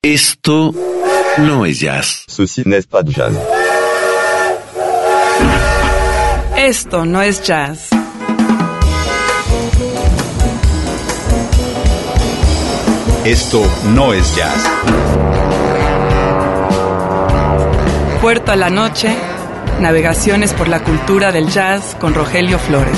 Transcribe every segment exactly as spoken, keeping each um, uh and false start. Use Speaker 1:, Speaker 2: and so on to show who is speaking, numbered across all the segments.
Speaker 1: Esto no es jazz.
Speaker 2: Ceci n'est pas du jazz.
Speaker 3: Esto no es jazz.
Speaker 4: Esto no es jazz.
Speaker 3: Puerto a la noche, navegaciones por la cultura del jazz con Rogelio Flores.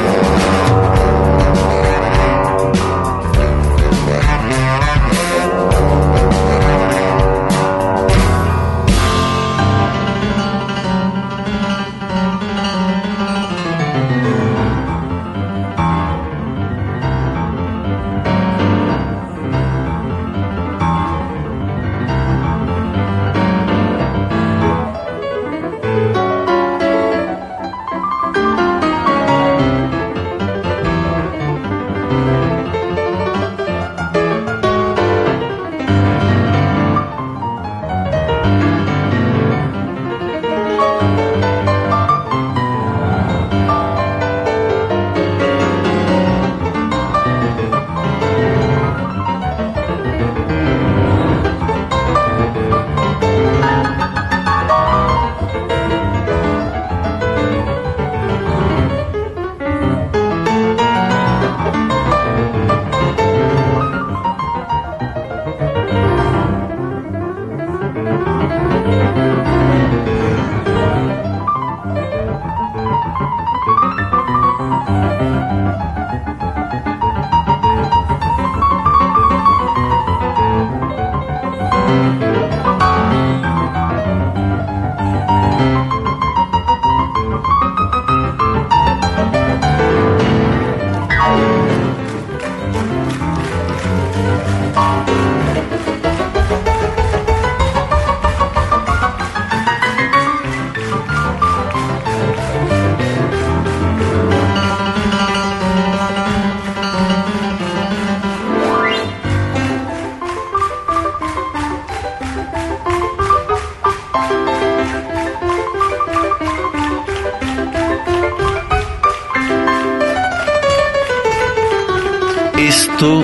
Speaker 1: Esto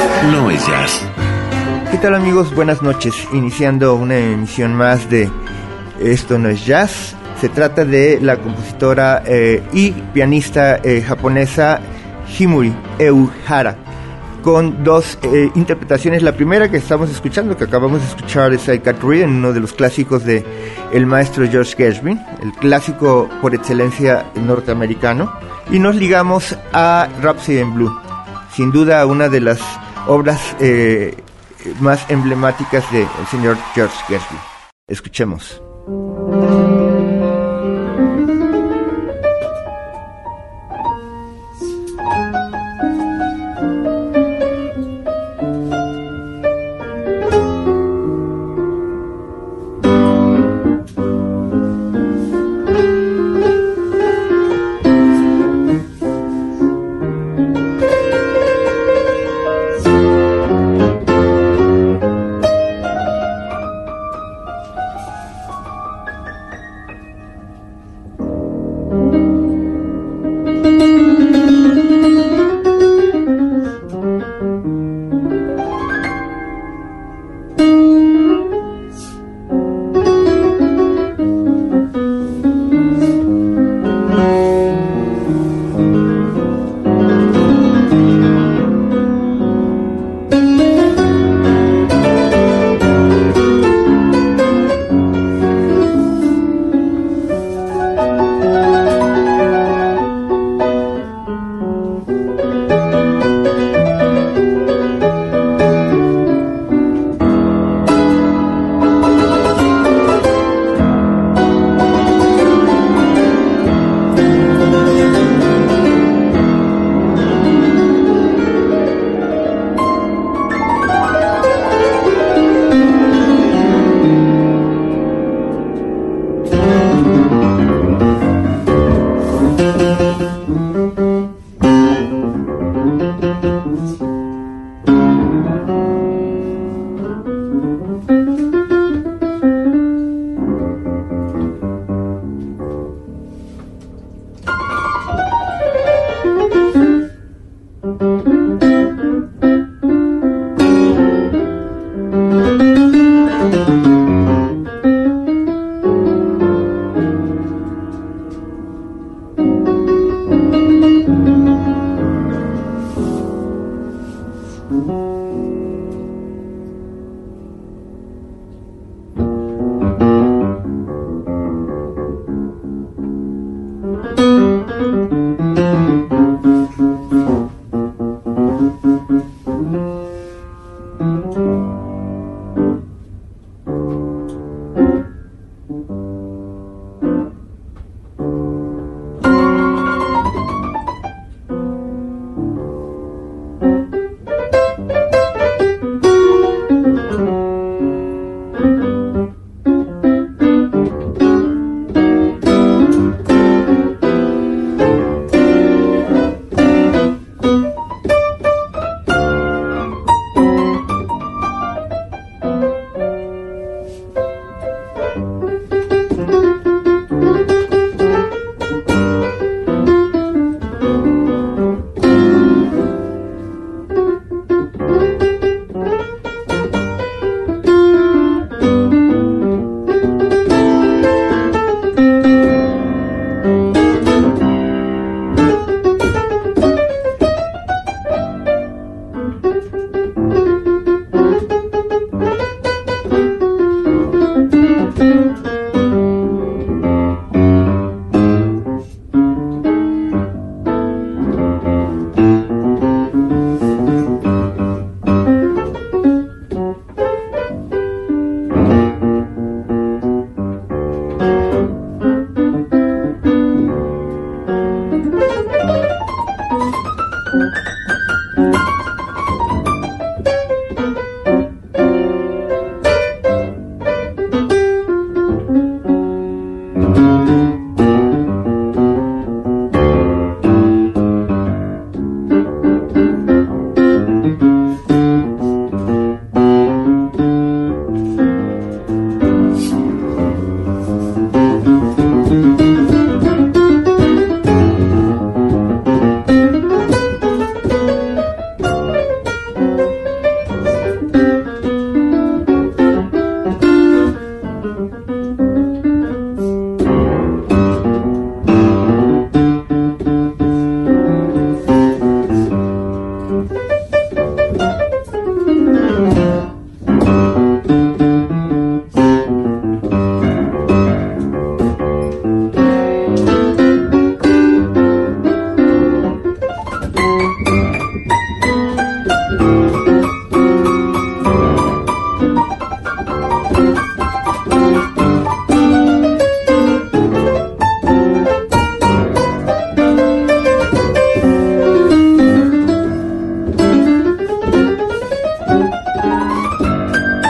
Speaker 1: no es jazz.
Speaker 5: ¿Qué tal, amigos? Buenas noches. Iniciando una emisión más de Esto no es jazz. Se trata de la compositora eh, y pianista eh, japonesa Himuri Euhara, con dos eh, interpretaciones. La primera que estamos escuchando, que acabamos de escuchar, es I Can't Read, en uno de los clásicos de el maestro George Gershwin, el clásico por excelencia norteamericano. Y nos ligamos a Rhapsody in Blue, sin duda una de las obras eh, más emblemáticas del señor George Gershwin. Escuchemos.
Speaker 6: Thank you.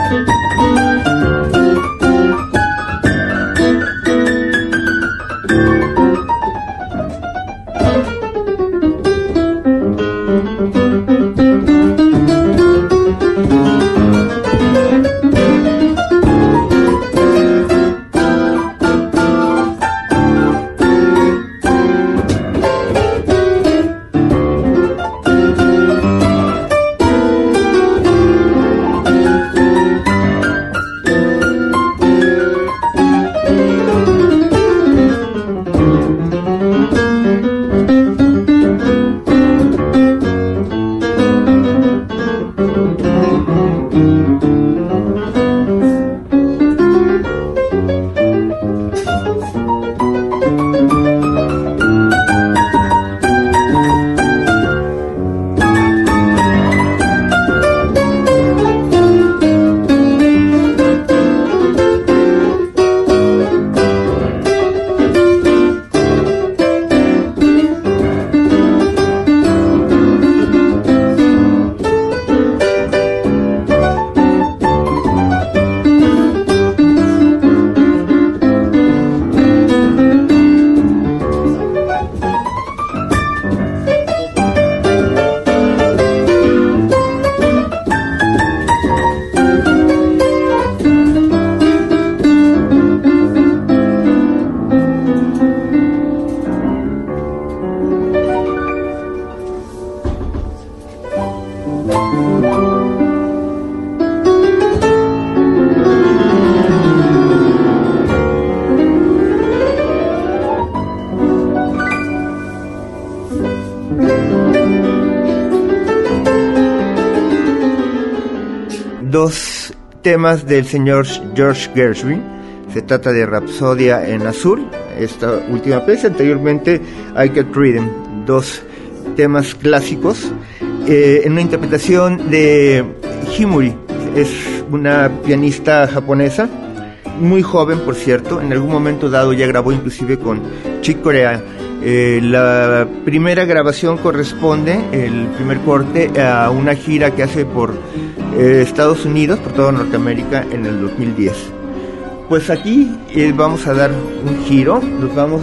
Speaker 5: Dos temas del señor George Gershwin. Se trata de Rapsodia en Azul, esta última pieza, anteriormente I Get Rhythm, dos temas clásicos, eh, en una interpretación de Himuri. Es una pianista japonesa, muy joven por cierto, en algún momento dado ya grabó inclusive con Chick Corea. Eh, la primera grabación corresponde, el primer corte, a una gira que hace por eh, Estados Unidos, por toda Norteamérica en el dos mil diez. Pues aquí eh, vamos a dar un giro, nos vamos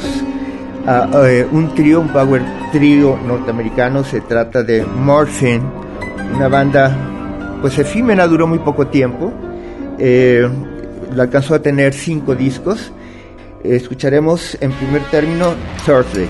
Speaker 5: a, a eh, un trío, un power trío norteamericano. Se trata de Morphine, una banda pues efímera, duró muy poco tiempo, eh, la alcanzó a tener cinco discos. Eh, escucharemos en primer término Thursday.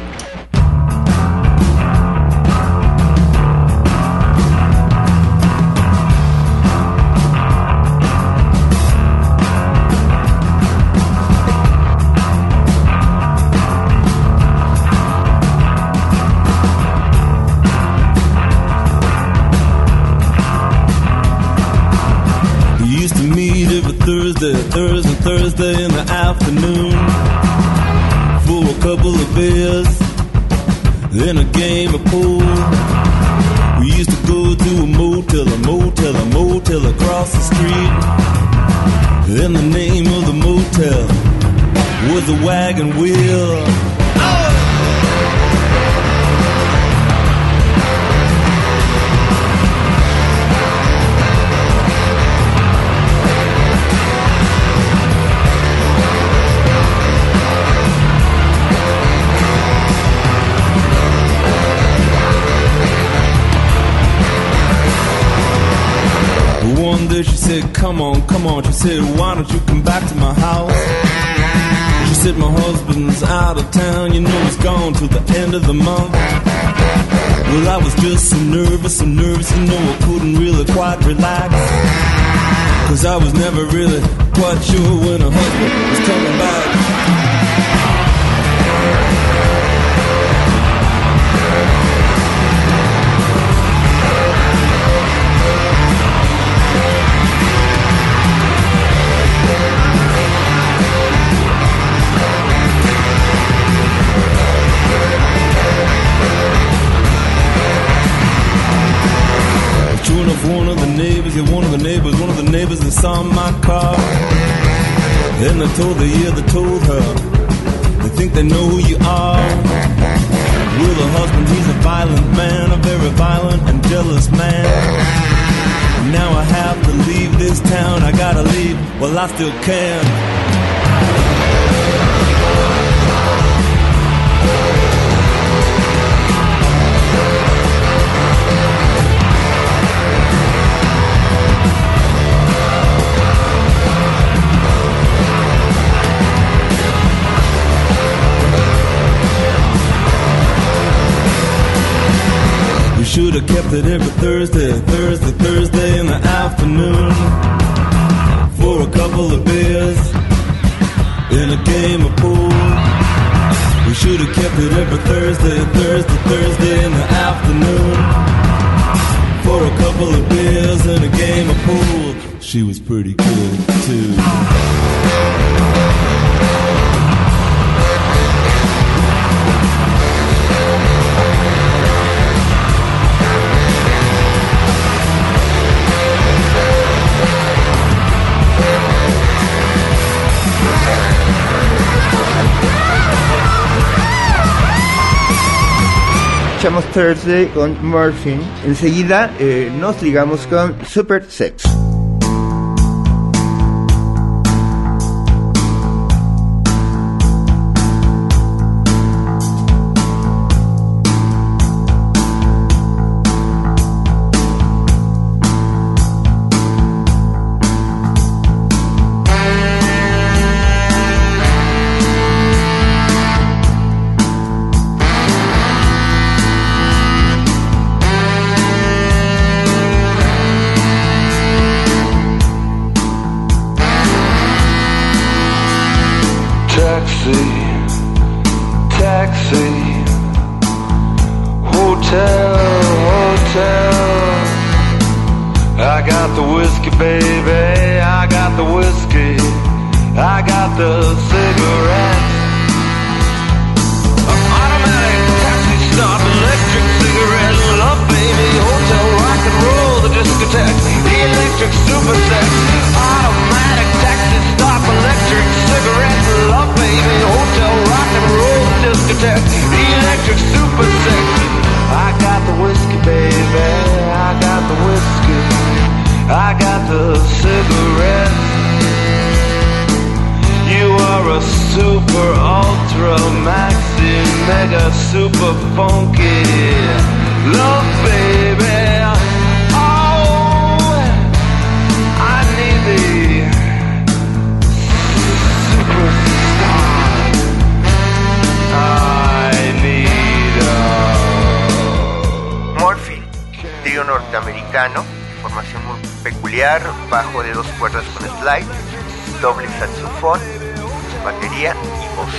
Speaker 2: Thursday, Thursday in the afternoon, for a couple of beers and a game of pool. We used to go to a motel, a motel, a motel across the street, and the name of the motel was the Wagon Wheel. She said, come on, come on. She said, why don't you come back to my house? She said, my husband's out of town. You know he's gone till the end of the month. Well, I was just so nervous, so nervous, you know I couldn't really quite relax, 'cause I was never really quite sure when her husband was coming back. One of the neighbors, yeah, one of the neighbors, one of the neighbors that saw my car. Then they told the yeah, they told her, they think they know who you are. Well, the husband, he's a violent man, a very violent and jealous man. Now I have to leave this town, I gotta leave while I still can. Should have kept it every Thursday, Thursday, Thursday in the afternoon for a couple of beers in a game of pool. We should have kept it every Thursday, Thursday, Thursday in the afternoon for a couple of beers in a game of pool. She was pretty good too.
Speaker 5: Escuchamos Thursday con Morphine. Enseguida eh, nos ligamos con Super Sex.
Speaker 6: Norteamericano, formación muy peculiar, bajo de dos cuerdas con slide, doble saxofón, batería y voz.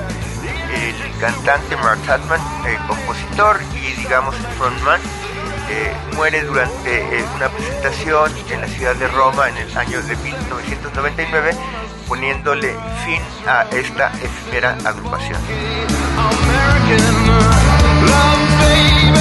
Speaker 6: El cantante Mark Hartman, eh, compositor y digamos el frontman, eh, muere durante eh, una presentación en la ciudad de Roma en el año de mil novecientos noventa y nueve, poniéndole fin a esta efímera agrupación. American love, baby.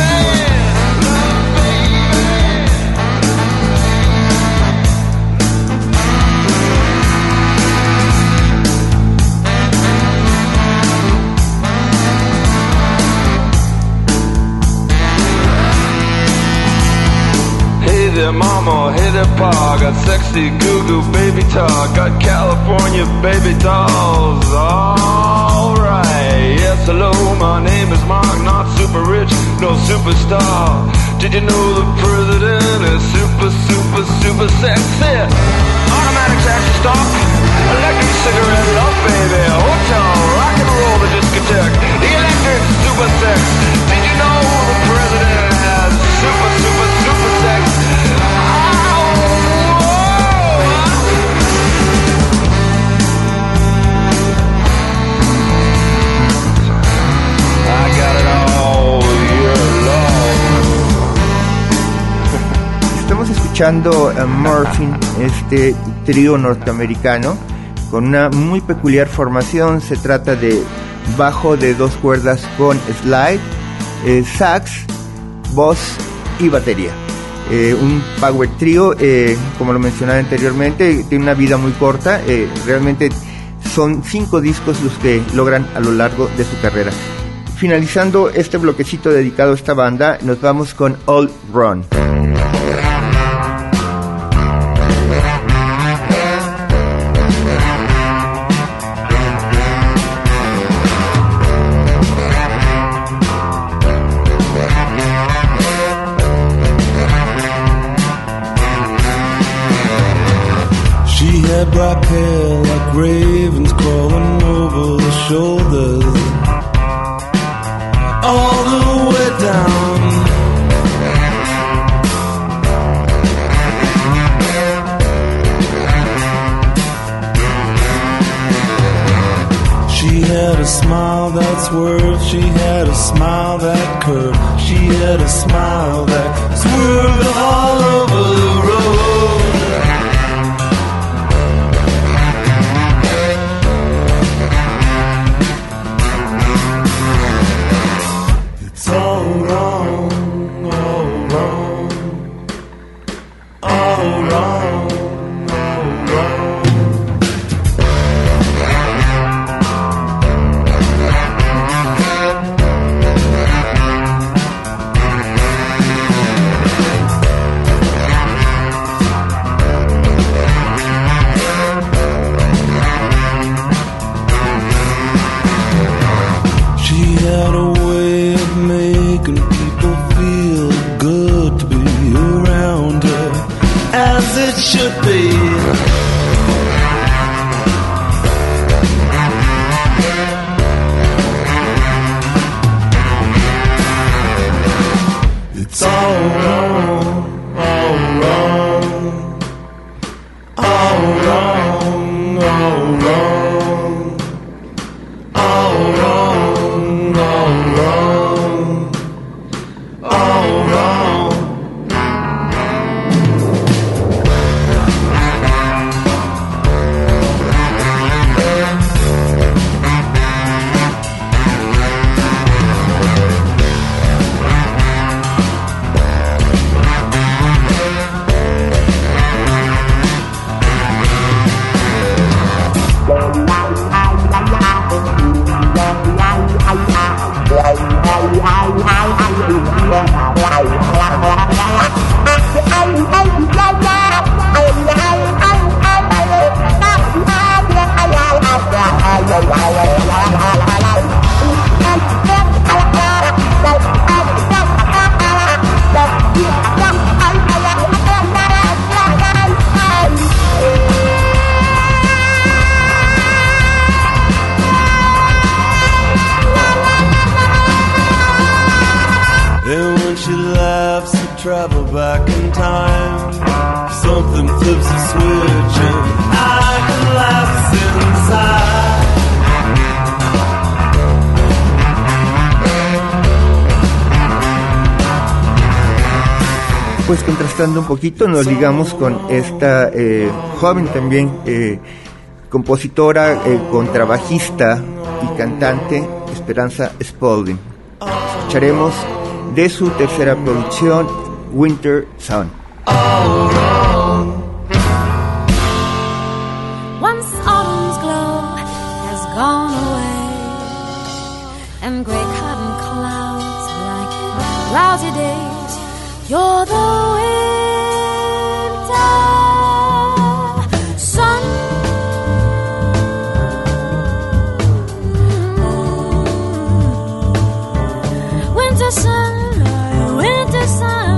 Speaker 6: Hey there mama, hey there pa, got sexy goo-goo baby talk, got California baby dolls, alright. Yes, hello, my name is Mark, not super rich, no superstar. Did you know the president is super, super, super sexy? Automatic taxi stop, electric cigarette love baby, hotel, rock and roll, the discotheque, the electric super sex. Did you know the president has super, super, super sex?
Speaker 5: Estamos escuchando a Morphine, este trío norteamericano con una muy peculiar formación. Se trata de bajo de dos cuerdas con slide, eh, sax, voz y batería. Eh, un power trio, eh, como lo mencionaba anteriormente, tiene una vida muy corta. Eh, realmente son cinco discos los que logran a lo largo de su carrera. Finalizando este bloquecito dedicado a esta banda, nos vamos con Old Run.
Speaker 2: had black hair like ravens crawling over the shoulders, all the way down. She had a smile that swerved, she had a smile that curved, she had a smile that swerved all over the road. It's all wrong, all wrong, all wrong, all wrong. Had a way of making people feel good to be around her, as it should be. It's all wrong, all wrong, all wrong, all wrong, all wrong. Travel back in time, something flips a switch and I collapse inside.
Speaker 5: Pues contrastando un poquito, nos ligamos con esta eh, joven también eh, compositora, eh, contrabajista y cantante, Esperanza Spalding. Escucharemos de su tercera producción, Winter Sun.
Speaker 7: Once autumn's glow has gone away, and gray cotton clouds like lousy days, you're the winter sun. Winter sun, winter sun.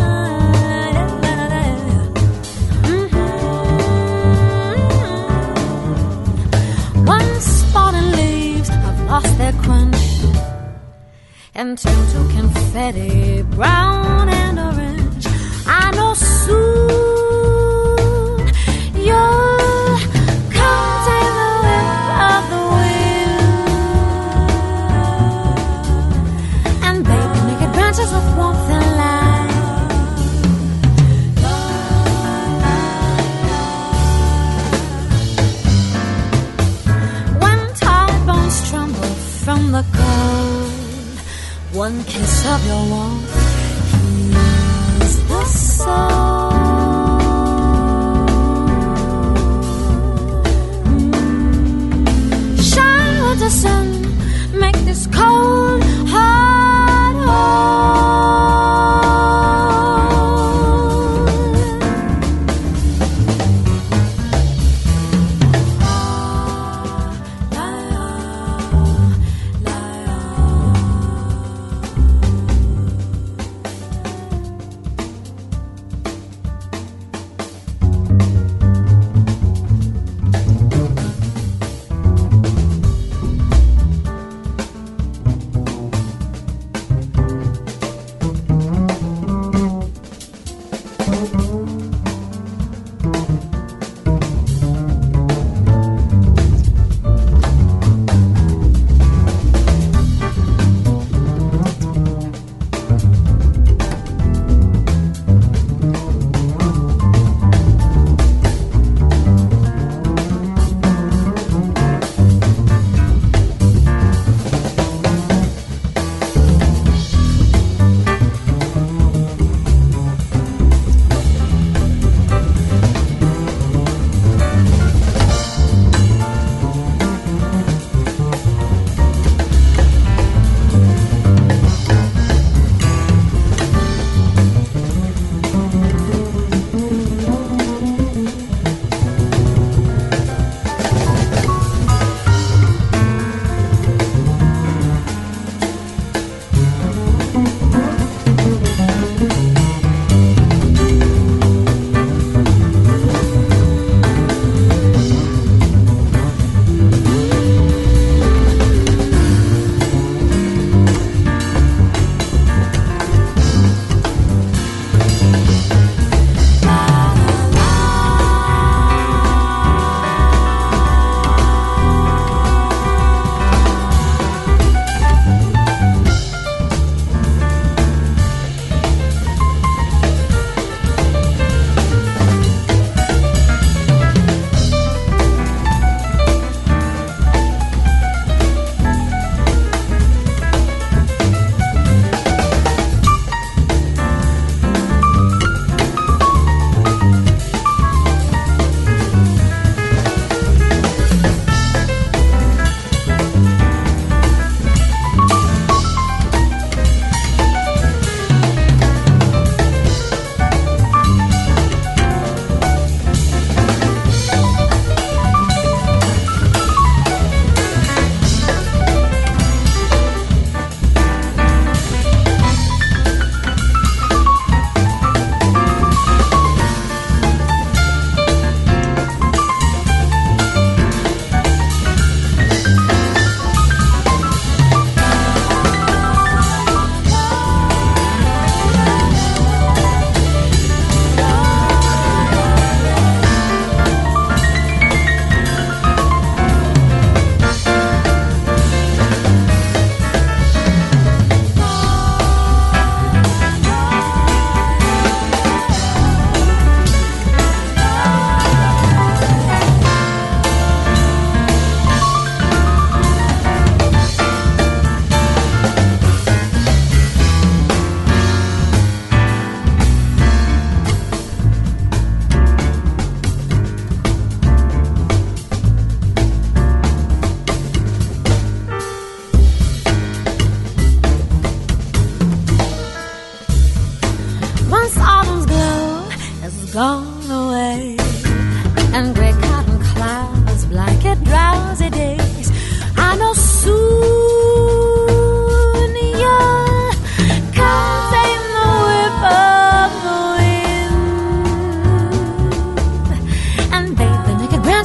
Speaker 7: Lost their crunch and turned to confetti, brown and orange. I know soon you'll come take the whip of the wind, and baby, make it branches of warmth and light. From the cold, one kiss of your warmth heals the soul. Mm. Shine with the sun, make this cold heart whole.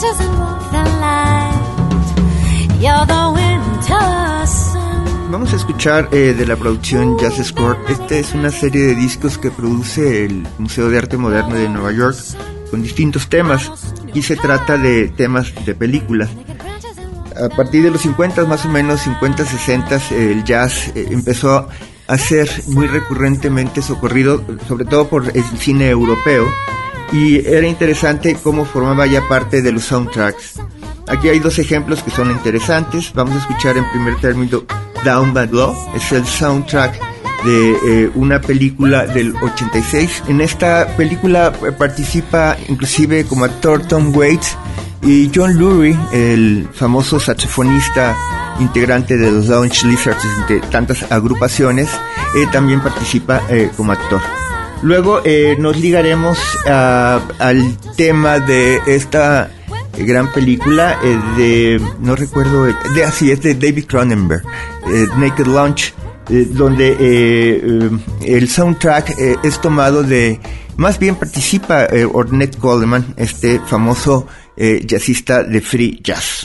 Speaker 7: branches and warmth and light. You're the winter sun.
Speaker 5: Vamos a escuchar eh, de la producción Jazz Score. Esta es una serie de discos que produce el Museo de Arte Moderno de Nueva York con distintos temas, y se trata de temas de películas. A partir de los cincuenta, más o menos cincuenta, sesenta, el jazz eh, empezó a ser muy recurrentemente socorrido, sobre todo por el cine europeo, y era interesante cómo formaba ya parte de los soundtracks. Aquí hay dos ejemplos que son interesantes. Vamos a escuchar en primer término Down Bad Law, es el soundtrack de eh, una película del ochenta y seis. En esta película eh, participa inclusive como actor Tom Waits, y John Lurie, el famoso saxofonista integrante de los Lounge Lizards, de tantas agrupaciones, eh, también participa eh, como actor. Luego eh, nos ligaremos a, al tema de esta eh, gran película eh, de, no recuerdo, de así es de David Cronenberg, eh, Naked Lunch, eh, donde eh, eh, el soundtrack eh, es tomado de, más bien participa eh, Ornette Coleman, este famoso eh, jazzista de free jazz.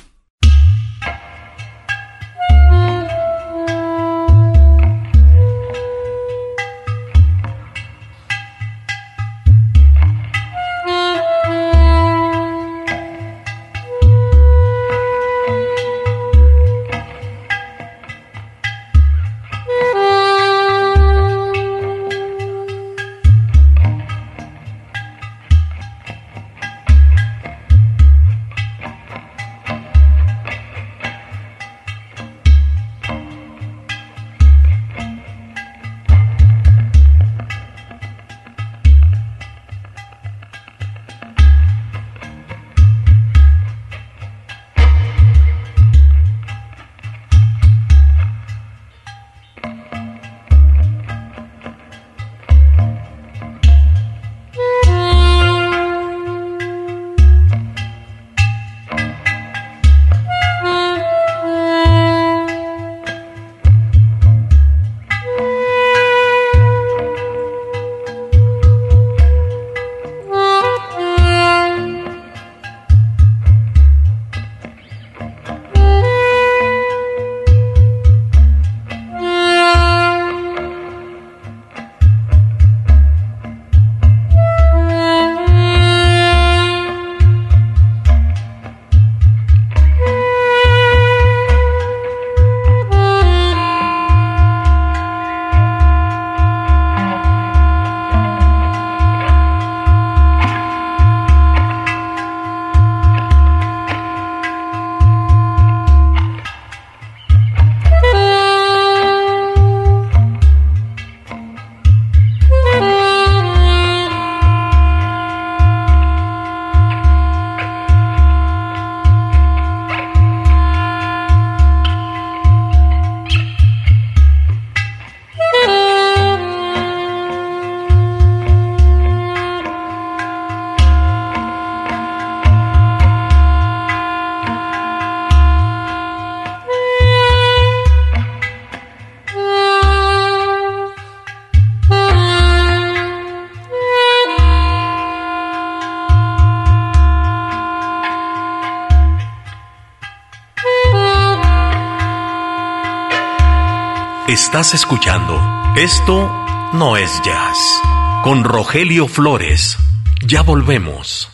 Speaker 1: Estás escuchando Esto No Es Jazz con Rogelio Flores. Ya volvemos.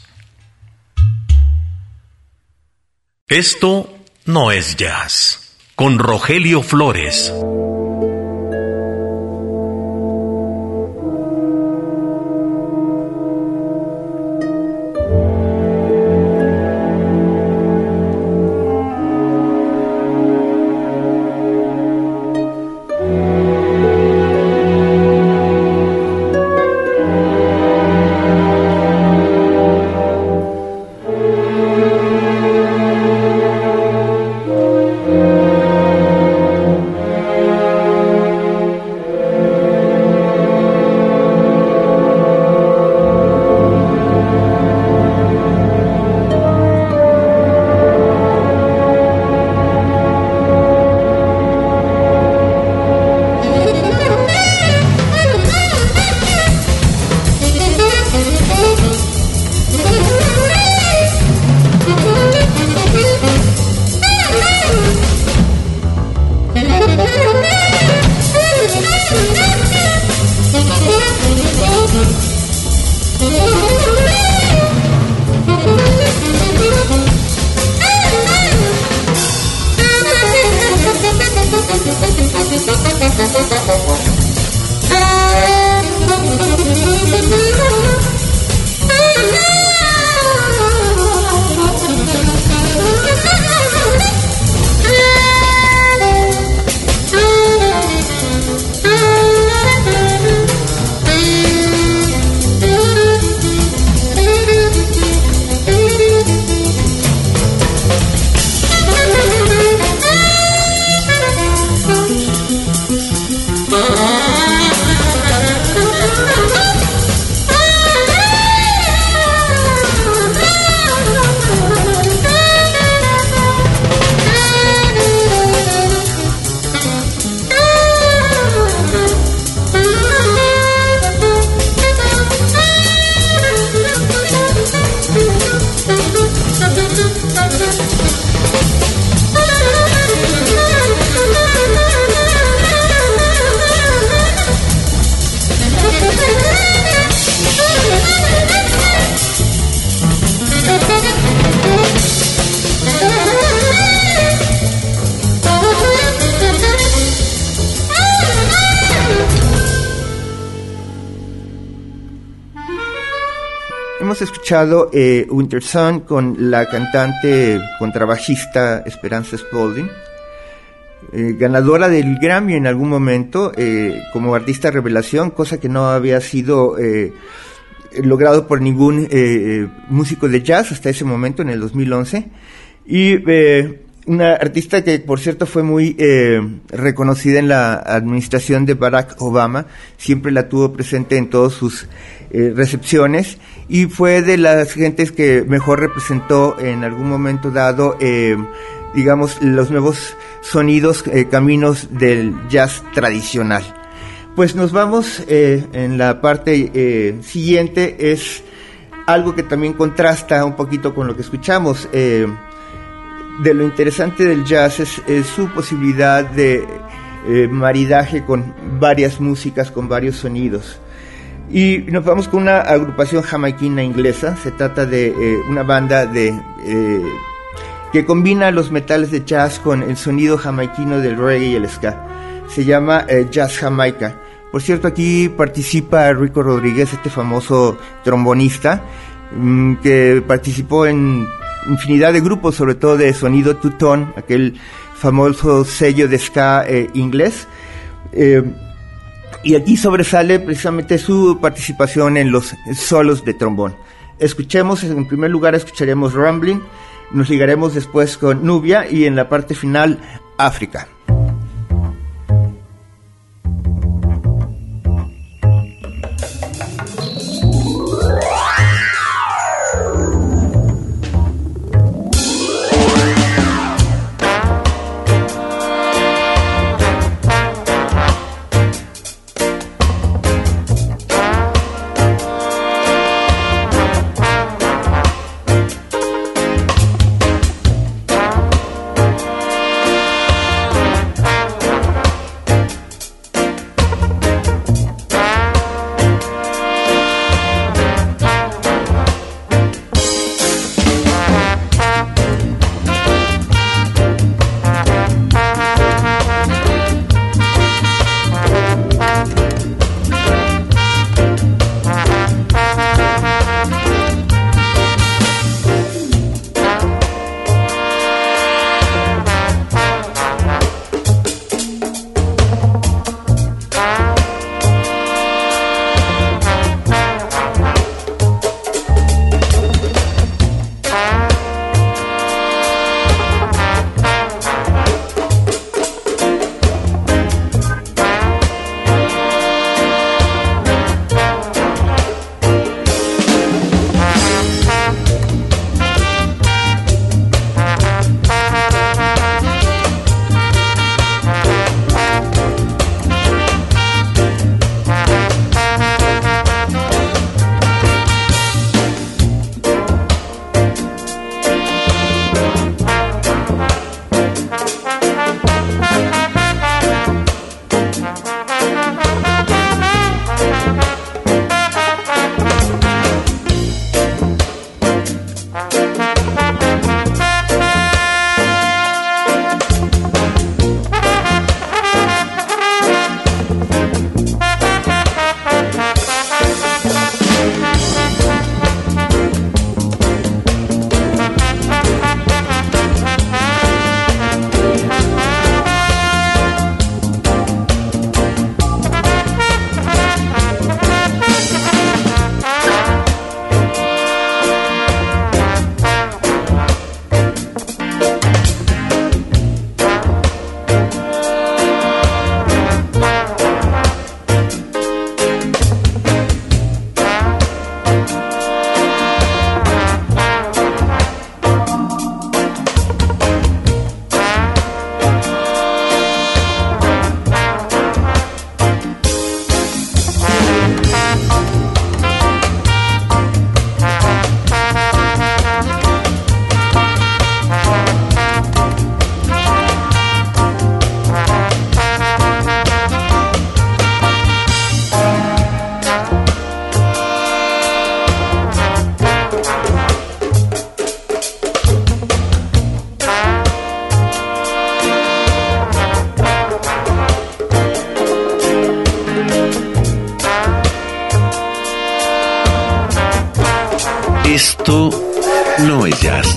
Speaker 1: Esto No Es Jazz con Rogelio Flores.
Speaker 5: Hemos escuchado eh, Winter Sun con la cantante contrabajista Esperanza Spalding, eh, ganadora del Grammy en algún momento eh, como artista revelación, cosa que no había sido eh, logrado por ningún eh, músico de jazz hasta ese momento, en el dos mil once, y eh, una artista que, por cierto, fue muy eh, reconocida en la administración de Barack Obama, siempre la tuvo presente en todas sus eh, recepciones, y fue de las gentes que mejor representó en algún momento dado, eh, digamos, los nuevos sonidos, eh, caminos del jazz tradicional. Pues nos vamos eh, en la parte eh, siguiente, es algo que también contrasta un poquito con lo que escuchamos. Eh, de lo interesante del jazz es, es su posibilidad de eh, maridaje con varias músicas, con varios sonidos. Y nos vamos con una agrupación jamaiquina inglesa. Se trata de eh, una banda de eh, que combina los metales de jazz con el sonido jamaiquino del reggae y el ska. Se llama eh, Jazz Jamaica. Por cierto, aquí participa Rico Rodríguez, este famoso trombonista, mmm, que participó en infinidad de grupos, sobre todo de sonido two-tone, aquel famoso sello de ska eh, inglés. Eh, y aquí sobresale precisamente su participación en los solos de trombón. Escuchemos, en primer lugar escucharemos Rumbling, nos ligaremos después con Nubia y en la parte final África.
Speaker 8: Esto no es jazz.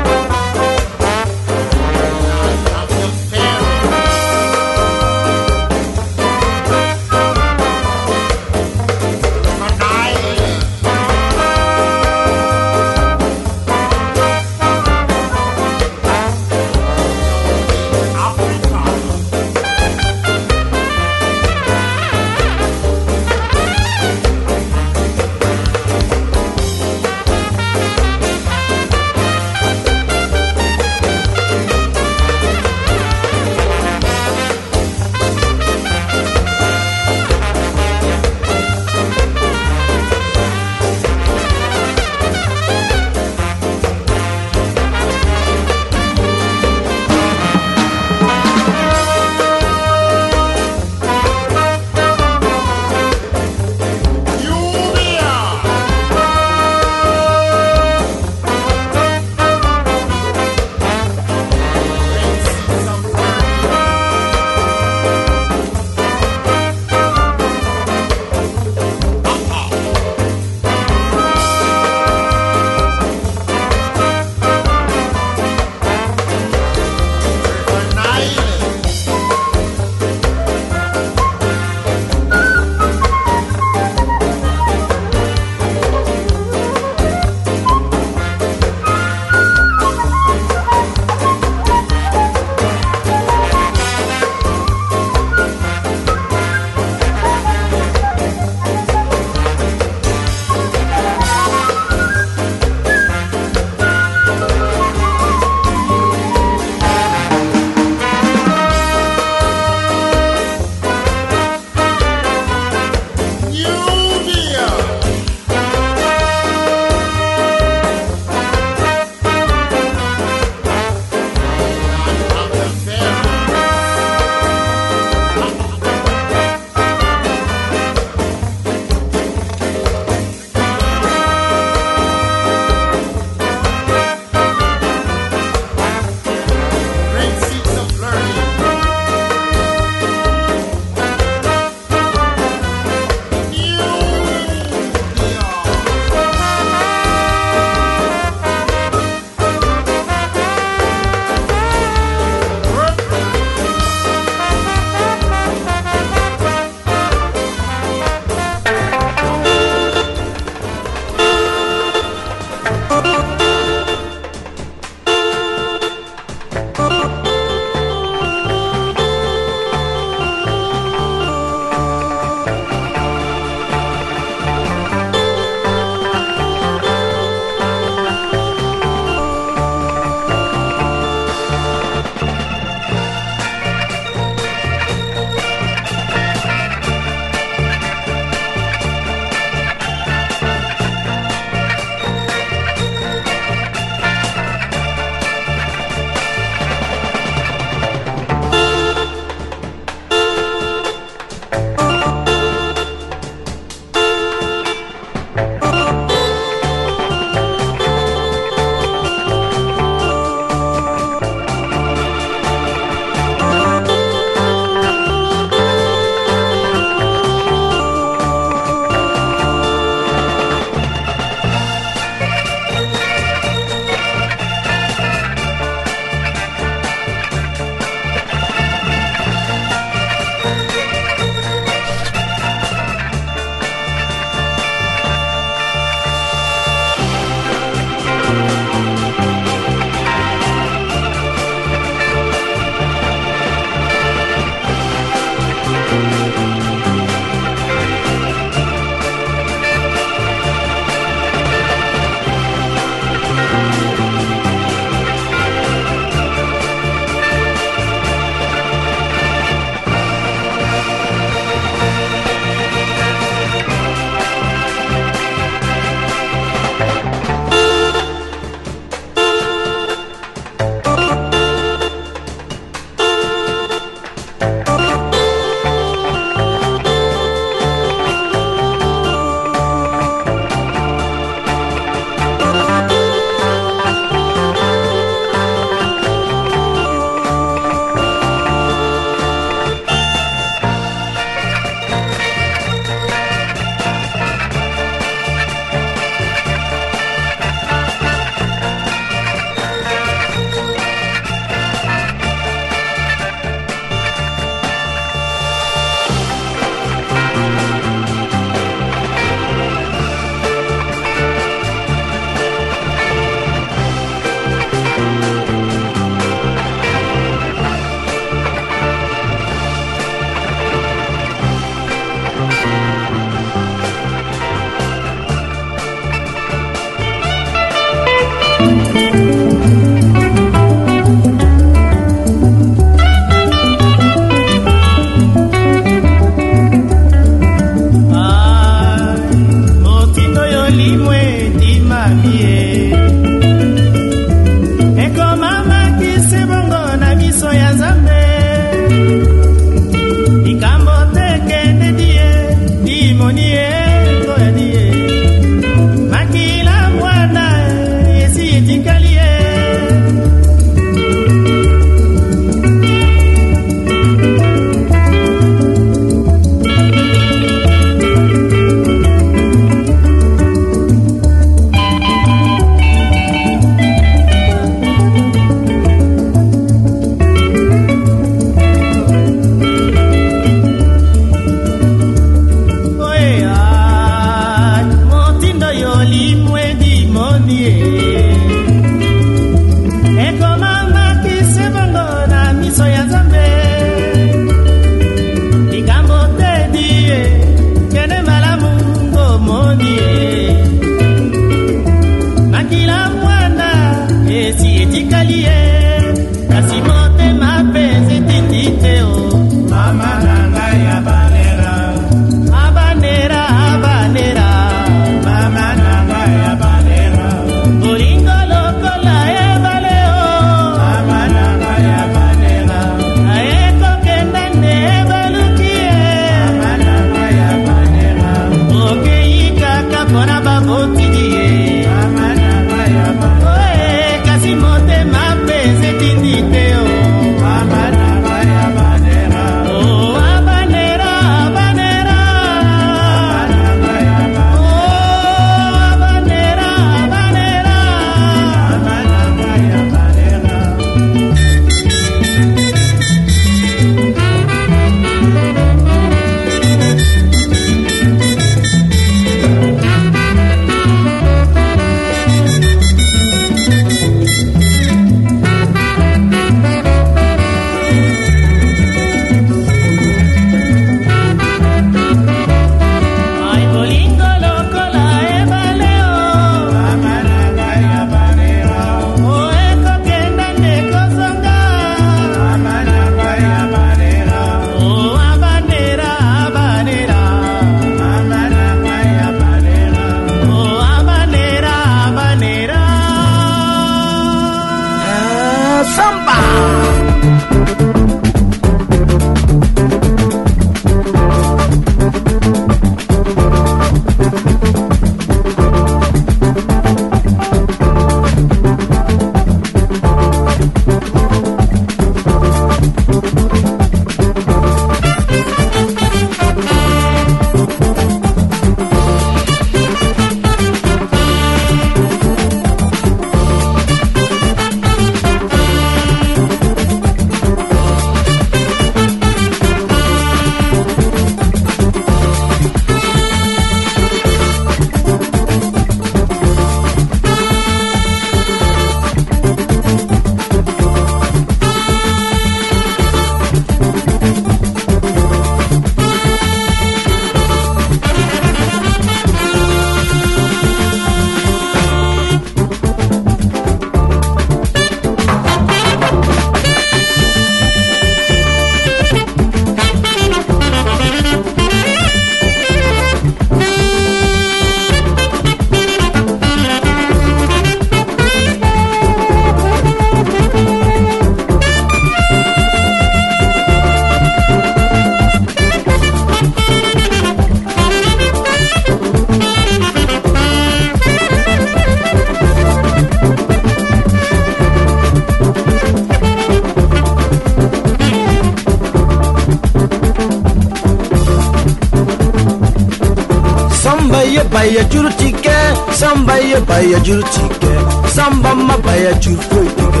Speaker 9: baya juru tike, samba ye baya juru tike, samba ma baya juru foi tike.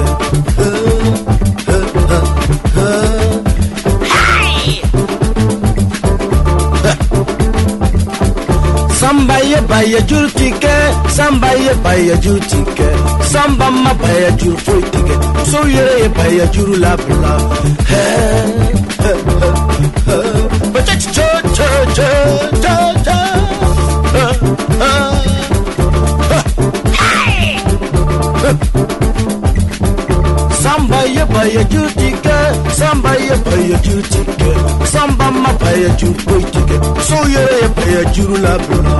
Speaker 9: Samba ye baya juru tike, samba ye baya juru tike, samba ma baya juru foi tike. So ye baya juru la bla. Hey, hey, hey, but cha cha cha cha cha cha. Samba ye baya jutike, samba ye baya jutike, samba ma baya jutike, so ye baya jurula bula.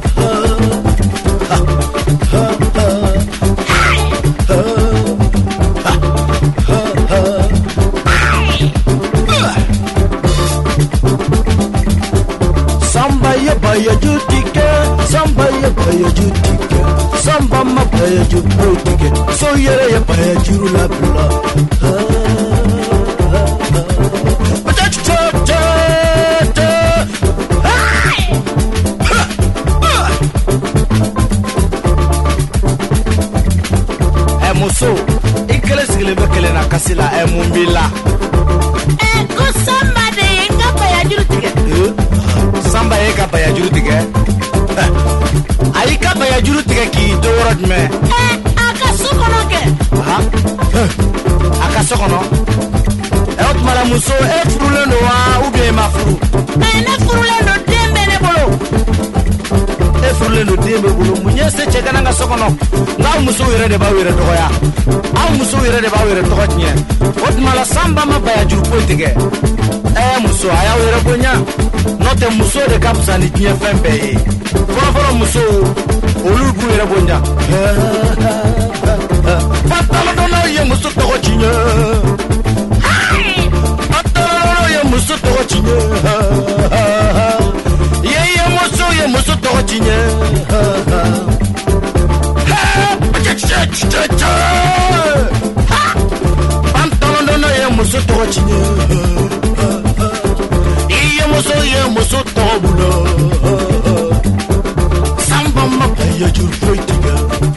Speaker 9: Samba ye baya jutike, samba ye baya jutike, samba ma baya jutike, so ye baya jurula bula. Muso, ikele sigile bekele na kasila e mumbila.
Speaker 10: E ko samba de nga baya jurutige.
Speaker 9: Samba e ka baya jurutige. Ai ka baya jurutige ki do worod me.
Speaker 10: E aka sokono ke.
Speaker 9: Ha? Aka sokono. E ot mala muso e furule no wa u be ma furu.
Speaker 10: E na furule no dembe ne bolo.
Speaker 9: E furule no dembe bolo munye se chega na sokono. Nga muso yere de ba yere to ya. Aw muso yere de ba yere to nye. Ot mala samba ma baya juru poitige. E muso aya yere bonya. Note muso de kapsa ni nye fembe. Foro foro muso olugu yere bonya. Patalo dono ye muso to chinye. Patalo ye muso to chinye. Ye ye muso ye muso to chinye. Pantalon no ye muso to chinye. Ye muso ye muso to bulo. Samba ma paya jur poitiga.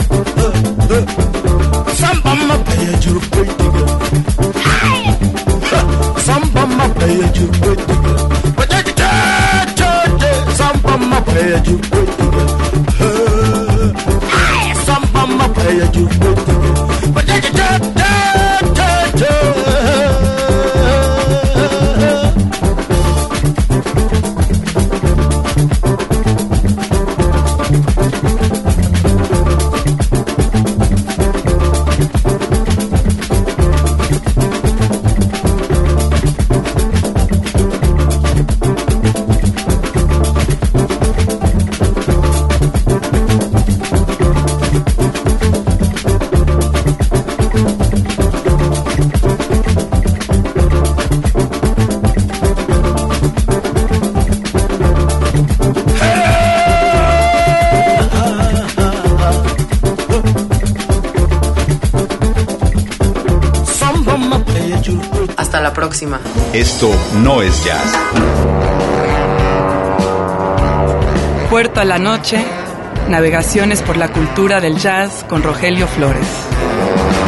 Speaker 9: Samba ma paya jur poitiga. Samba ma paya jur poitiga. Samba ma paya jur poitiga. Samba ma paya jur poitiga.
Speaker 3: Hasta la próxima.
Speaker 4: Esto no es jazz.
Speaker 3: Puerto a la noche, navegaciones por la cultura del jazz con Rogelio Flores.